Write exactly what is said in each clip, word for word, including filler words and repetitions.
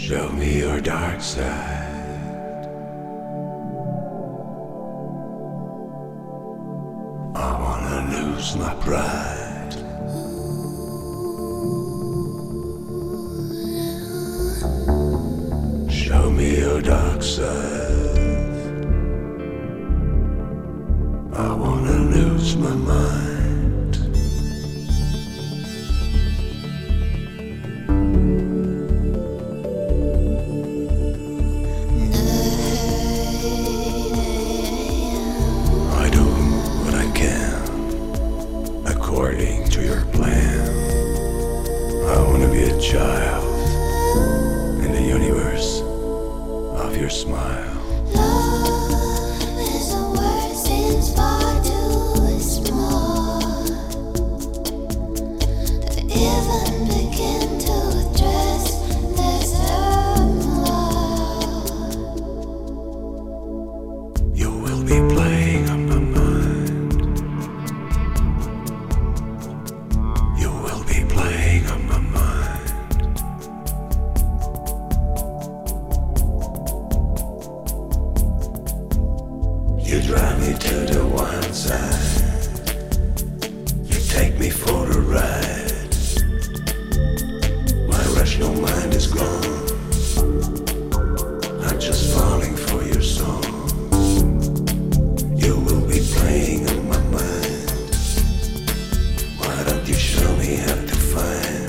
Show me your dark side. I wanna lose my pride. Show me your dark side. I wanna lose my mind. According to your plan, I want to be a child in the universe of your smile. Love is a word seems far too small to even begin to address this turmoil. You will be playing on my mind. Playing on my mind. You drive me to the one side. You take me for a ride. My rational mind is gone. I'm just falling for your song. You will be playing on my mind. Why don't you show me how to find?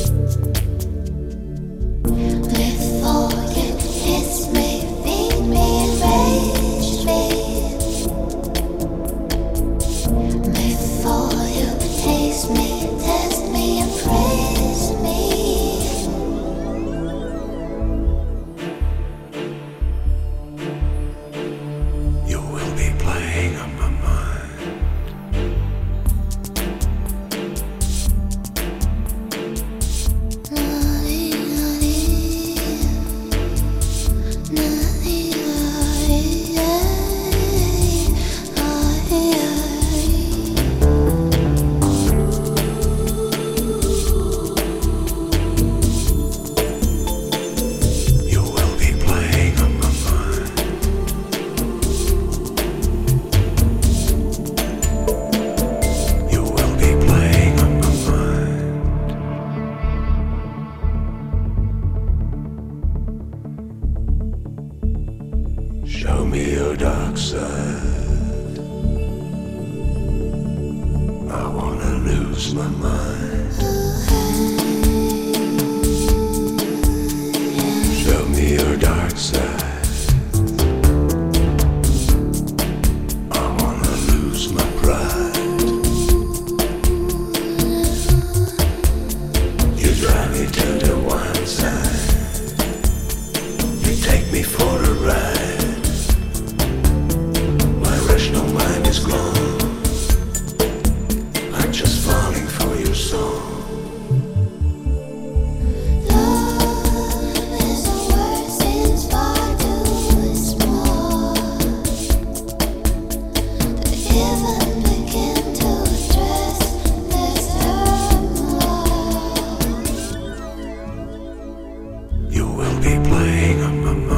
Before you kiss me, feed me, enrage me. Before you taste me, test me, and praise me. You will be playing on my mind. Show me your dark side. I wanna lose my mind. Show me your dark side. I wanna lose my pride. You drive me to the one side. You take me for a ride. No mind is gone. I'm just falling for your song. Love is a word seems far too small to even begin to address this turmoil. You will be playing on my mind.